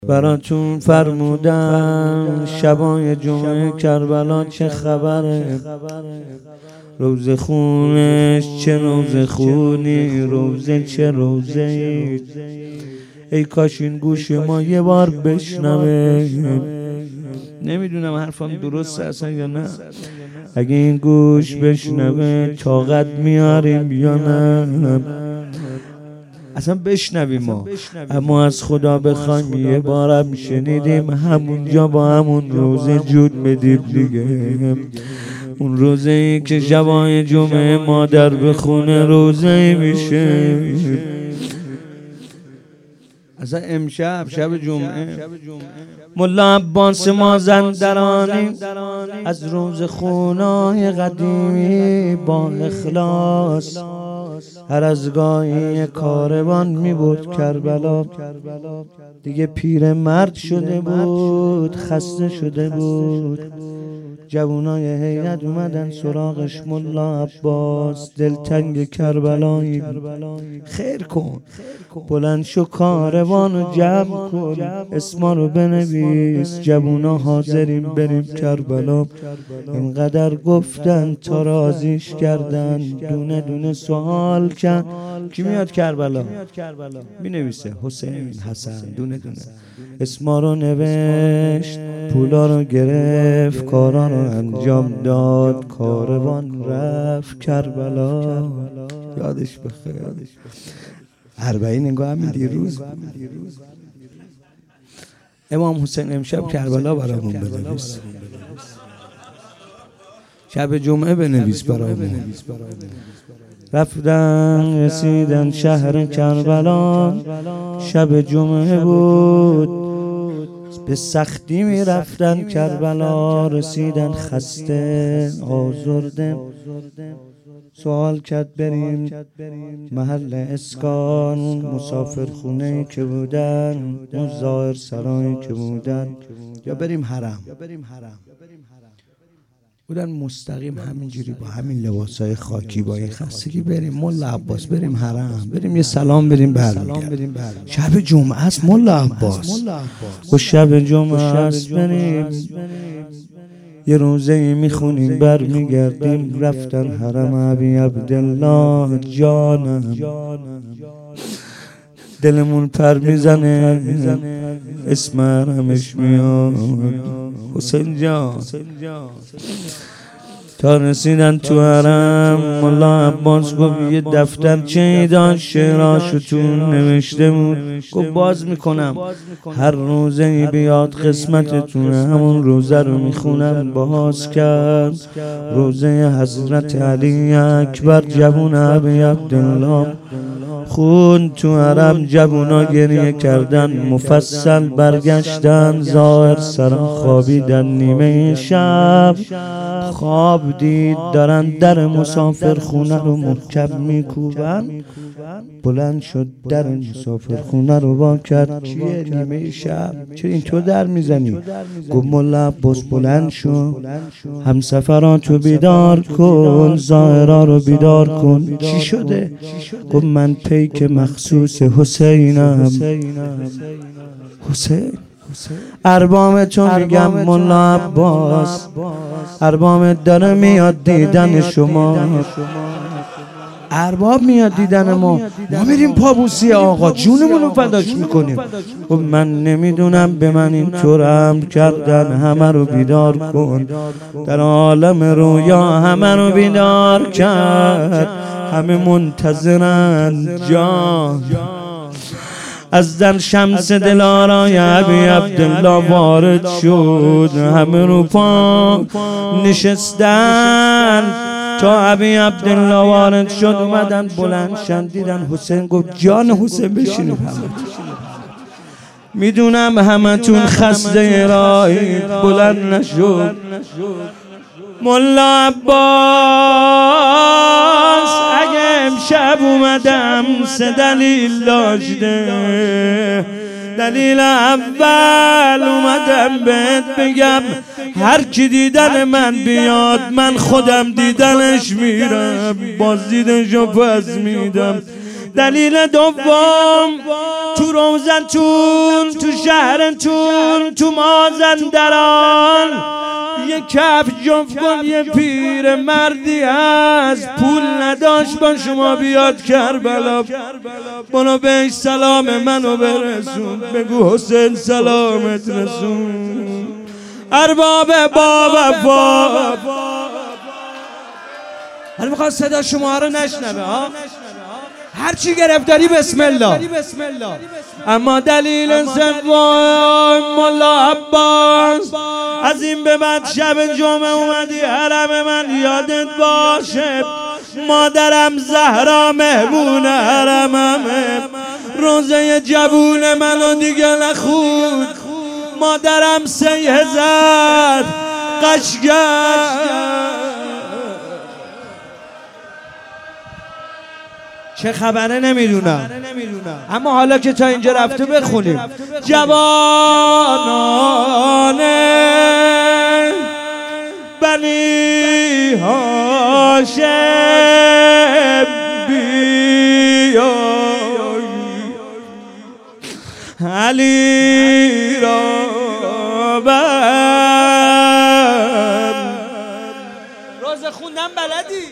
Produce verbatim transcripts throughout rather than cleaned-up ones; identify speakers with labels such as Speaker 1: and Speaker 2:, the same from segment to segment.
Speaker 1: براتون فرمودن شبای جمعه کربلا چه خبره، روزه خونش چه روزه خونی، روزه چه روزه ای. ای کاش این گوش ما یه بار بشنوه. نمیدونم حرفم درسته اصلا یا نه. اگه این گوش بشنوه طاقت میاریم یا نه. اصلا بشنویم ما، اما از خدا بخوایم یه بارم شنیدیم همونجا با همون روزه جود بدیم دیگه. اون روزه ای که شبای جمعه مادر بخونه روزه میشه. اصلا امشب شب جمعه ملا عباس مازندرانی از روز خونای قدیمی با اخلاص هر از گاهی کاروان می بود کربلا. دیگه پیر مرد شده بود، خسته شده بود. جوانای هیئت اومدن سراغش. ملا عباس دلتنگ کربلایی، خیر کن، بلند شو کاروانو جمع کن، اسما رو بنویس، جوونا حاضریم بریم کربلا. اینقدر گفتن تا راضیش کردن، دونه دونه سوال کرد کی میاد کربلا؟ مینویسه حسین، حسن، دونه دونه اسما رو نوشت، پولا رو گرفت، کارا رو انجام داد، کاروان رفت کربلا. یادش بخیر. اربعین نگاه همین دیروز. امام حسین امشب کربلا برامون بنویس، شب جمعه بنویس برامون. رفتن رسیدن شهر کربلا، شب جمعه بود، به سختی می رفتن کربلا. رسیدن خسته آزرده، سوال کرد بریم محل اسکان، مسافر خونه که بودن، اون ظاهر سرایی که بودن، یا بریم حرم. بودن مستقیم همینجوری با همین لباسای خاکی با این خستگی بریم ملا عباس، بریم حرم، بریم یه سلام بریم برمیگردیم. شب جمعه است ملا عباس، و شب جمعه است بریم یه روزه میخونیم برمیگردیم. رفتن حرم ابی عبدالله. جانم دلمون پر میزنه، اسم حرمش میاد، حسین جان. تا رسیدن تو حرم ملا عباس گفت یه دفتر چه داشت، شعراشو تو نوشته بود. گفت باز میکنم، هر روزه بیاد قسمتتونه، همون روزه رو میخونم. باز کرد روزه حضرت علی اکبر جوون ابی عبدالله. خون تو حرم جوونا گریه کردن، مفصل برگشتن، ظاهر سران خوابیدن. نیمه شب خواب دید دارن در مسافر خونه رو محکم میکوبن. بلند شد در مسافر خونه رو وا کرد. چیه نیمه شب چرا این تو در میزنی؟ گفت ملا عباس بلند شو، همسفراتو بیدار کن، ظاهرا رو بیدار کن. چی شده؟ گفت من پیک مخصوص حسینم. حسین اربام تو میگم ملا عباس، اربام داره میاد دیدن شما. ارباب میاد دیدن ما، ما میریم پابوسی آقا، جونمون رو فداش میکنیم. خب من نمیدونم، به من اینطور امر کردن همه رو بیدار کن. در عالم رویا همه رو بیدار کرد، همه منتظرن جان. از در شمس دلارای ابی عبدالله وارد شد، همه رو پا نشستن تا ابی عبدالله وارد شد. اومدن بلند شد دیدن حسین. گفت جان حسین بشینید. میدونم همه تون خسته رای، بلند نشد. ملا عباس اگه امشب اومدم سه دلیل داشته. دلیل اول اومدم بهت بگم هر کی دیدن من بیاد من خودم دیدنش میرم، باز دیدنشو پس میدم. دلیل دوم تو روزنتون، تو شهرتون، تو مازندران یه کف جفت کن یه پیر مردی از پول نداشت با شما بیاد کربلا، برو بهش سلام منو برسون، بگو حسین سلامت رسون. ارباب با وفا حالا میخواد صدا شما رو نشنوه ها، هرچی گرفتاری بسم الله. اما دلیل سوم مولا عباس، از این به بعد شب جمعه اومدی حرم من یادت باشه، مادرم زهرا مهمون حرممه، روزه جوون منو دیگه نخود، مادرم سیه زد قشگر. چه خبره نمیدونم، اما حالا که تا اینجا رفته بخونیم. جوانان بنی هاشم بیای، علی را بر روز خوندم بلدی؟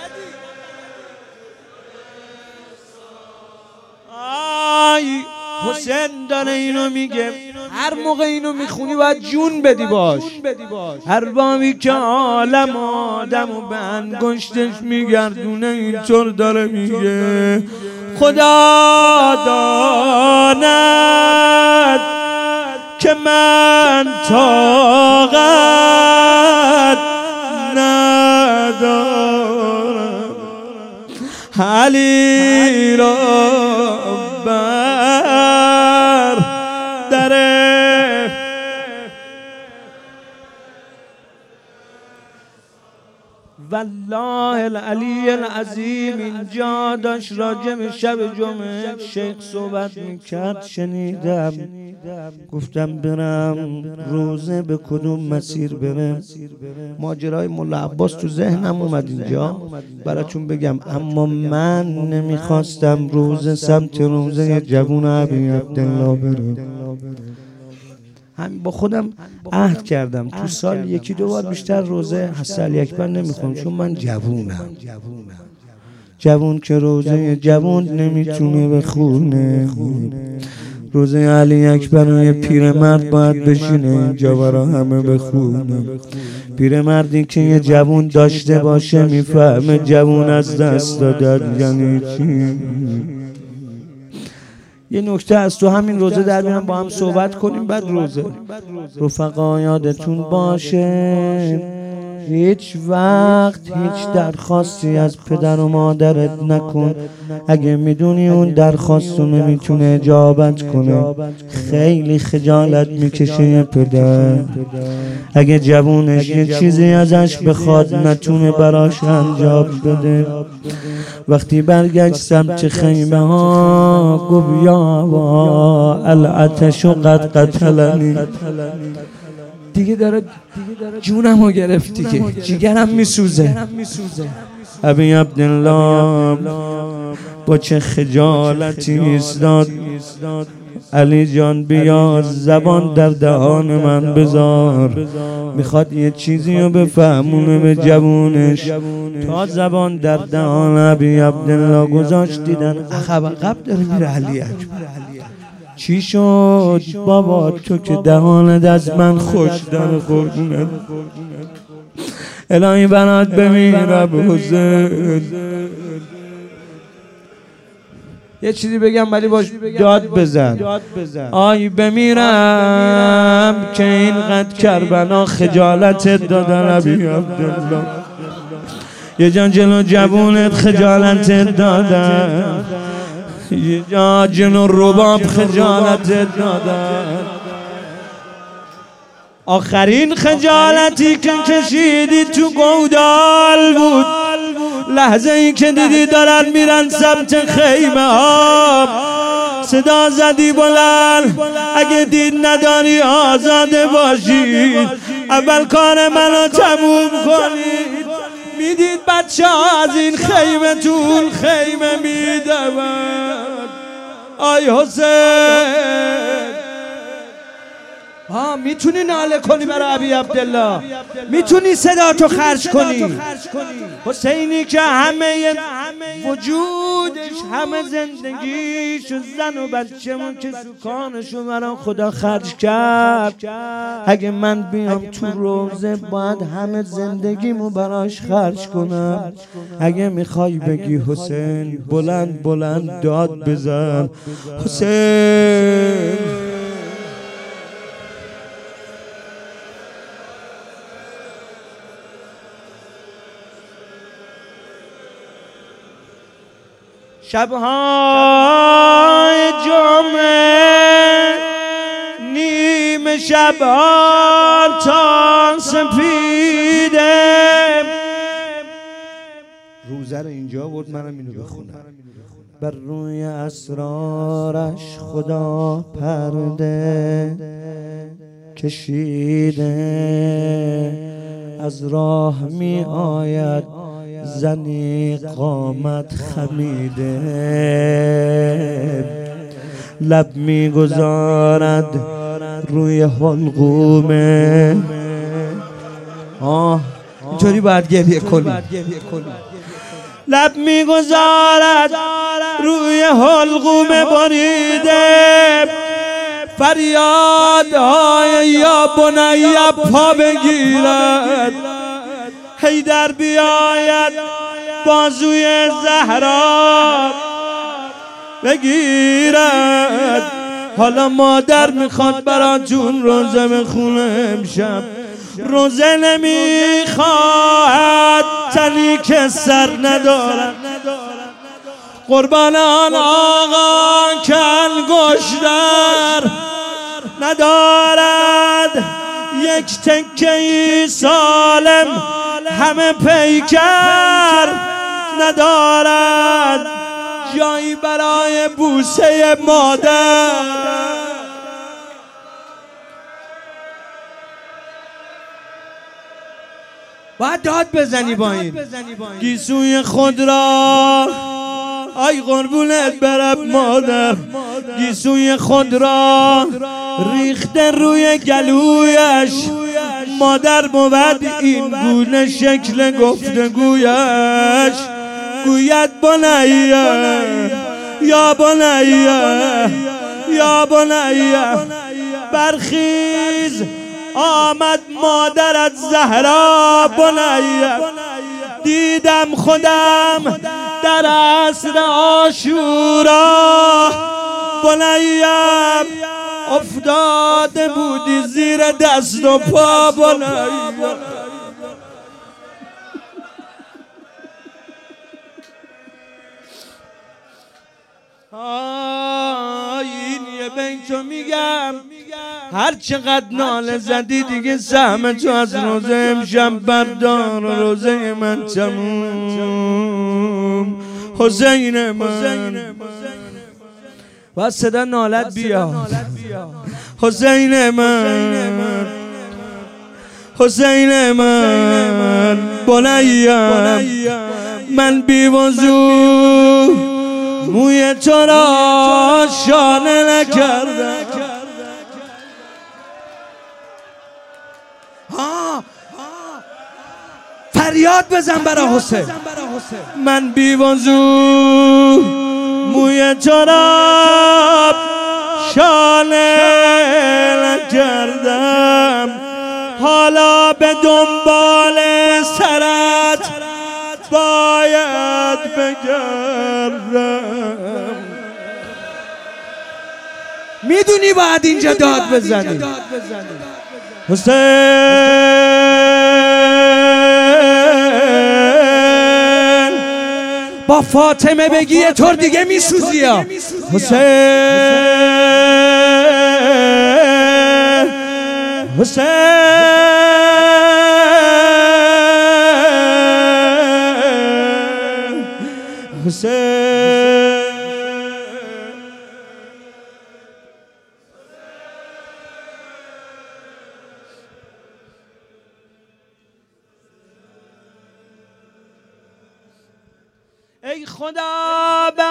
Speaker 1: حسین داره اینو میگه، هر موقع اینو میخونی باید جون بدی باش. اربابی که عالم آدم و به انگشتش میگردونه اینطور داره میگه، خدا داند که من طاقت ندارم، علی را بر دره. والله العلی العظیم اینجا داشت راجع به شب جمعه شیخ صحبت میکرد، شنیدم، گفتم برم روزه به کدوم مسیر برم. ماجرای مولا عباس تو ذهنم اومد اینجا براتون بگم، اما من نمیخواستم روزه سمت روزه جوون ابی عبدالله برم. هم با خودم عهد کردم تو سال یکی دو بار بیشتر روزه حضرت علی اکبر نمیخوام، چون من جوونم. جوون که روزه جوون نمیتونه بخونه، روزه علی اکبر یه پیرمرد باید بشینه اینجا برا همه بخونه. پیرمردی که یه جوون داشته باشه میفهمه جوون از دست دادن یعنی چی. یه نکته از تو همین روزه در میان با هم صحبت کنیم. بعد روزه رفقا یادتون باشه هیچ وقت هیچ درخواستی از پدر و مادرت نکن اگه میدونی اون درخواست رو نمیتونه اجابت کنه. خیلی خجالت میکشه یه پدر اگه جوونش یه چیزی ازش بخواد نتونه براش انجام بده. وقتی برگشت سمت خیمه ها گفت یا با العتش و قد قتلنی، دیگه داره جونمو گرفت دیگه، جیگرم میسوزه. ابی عبدالله با چه خجالتی ایستاد، علی جان بیا زبان در دهان من بذار، میخواد یه چیزی رو بفهمونه به جوونش. تا زبان در دهان ابی عبدالله گذاشت دیدن عقب عقب داره میره علی اکبر. چی شد بابا تو که دهانت از من خوش داره قربونت، الهی بنات بمیرم حسین. یه چیزی بگم ولی باش داد بزن. آی بمیرم که اینقدر کربلا خجالتت دادن ابی عبدالله، یه جان جلو جوونت خجالتت دادن، یه جا جنو رباب خجالتت دادن. آخرین خجالتی که کشیدی تو گودال بود، لحظه ای که دیدی دارن میرن سمت خیمه ها، صدا زدی بلند اگه دین نداری آزاده باشی، اول کار منو تموم کنی. میدید بچه ها از این خیمه طول خیمه میدوند. آی حسین ها میتونی ناله کنی برای ابی عبدالله، میتونی صدا تو خرج کنی. حسینی که همه وجودش همه زندگیش و زن و بچه‌مون که سکانشو برای خدا خرج کرد. اگه من بیام تو روزه باید همه زندگیمو براش خرج کنم. اگه میخوای بگی حسین بلند بلند داد بزن حسین. شبهای جمعه نیمه شبها تا سپیده. روزه رو اینجا بود، منم اینو بخونم. بر روی اسرارش خدا پرده کشیده، از راه می آید زنی قامت خمیده، لب میگذارد روی حلقومه. آه اینطوری باید گریه کنی. لب میگذارد روی حلقومه بریده، فریادهای یا بنی پا بگیرد. حیدر بیاید بازوی زهرا بگیرد. حالا مادر میخواد براتون روزه بخونه امشب. روزه نمیخواهد تنی که سر ندارد. قربان آن آقا کل گشتر ندارد، یک تکه‌ای سالم همه پیکر ندارد، جایی برای بوسه مادر. باید داد بزنی با این گیسوی خود را. آی قربونت برم مادر، گیسوی خود را ریخته روی گلویش. مادر بود این گونه شکل گفتگویش. گوید بنیه یا بنیه یا بنیه برخیز، آمد مادرت زهرا. بنیه دیدم خودم در عصر عاشورا. بنیه افتاده بودی زیر دست و پا. بنیه این یه بیتو میگم، هر چقدر ناله زدی دیگه سهم تو از روزه امشب بردار. روزه من تموم، حسین من و صدا نالت بیا. حسین من حسین من بنیم، من بی وضو موی تو را شانه نکردم. فریاد بزن برا حسین. من بی وضو موی تو را شانه نکردم، حالا به دنبال سرت باید بگردم. میدونی باید اینجا داد بزنی. حسین با فاطمه بگی یه طور دیگه میسوزی. حسین حسین حسین ای خدا به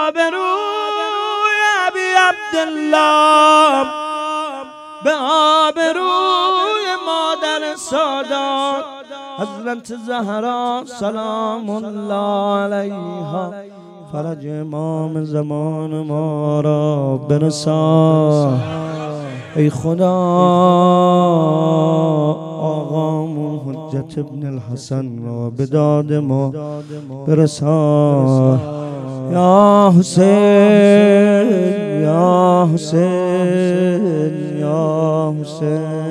Speaker 1: آبروی ابی عبدالله، به آبروی مادر سادات حضرت زهرا سلام الله علیها، فرج امام زمان ما را برسان. ای خدا آقامون حجت ابن الحسن را به داد ما برسان. یا حسین یا حسین یا حسین.